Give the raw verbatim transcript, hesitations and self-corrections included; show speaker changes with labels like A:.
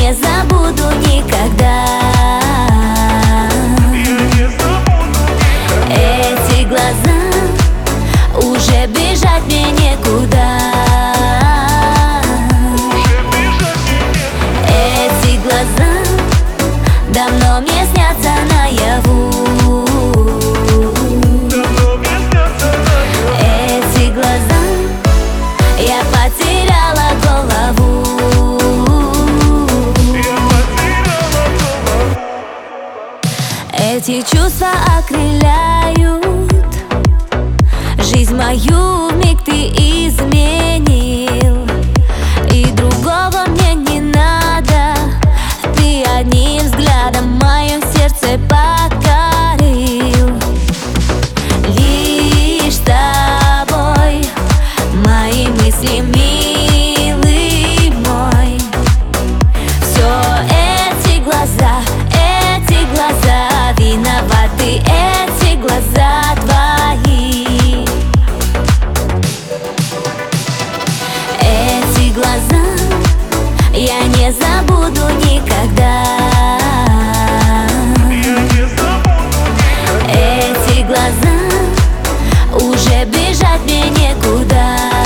A: не забуду никогда. Эти глаза, уже бежать мне некуда. Эти глаза давно мне снятся наяву. Эти глаза, я потеряла голову. Эти чувства окрыляют жизнь мою, вмиг ты изменил. И другого мне не надо, ты одним взглядом мое сердце покорил. Лишь с тобой мои мысли, милый мой. Все эти глаза, эти глаза виноваты, эти глаза твои. Эти глаза я не забуду никогда. Эти глаза, уже бежать мне некуда.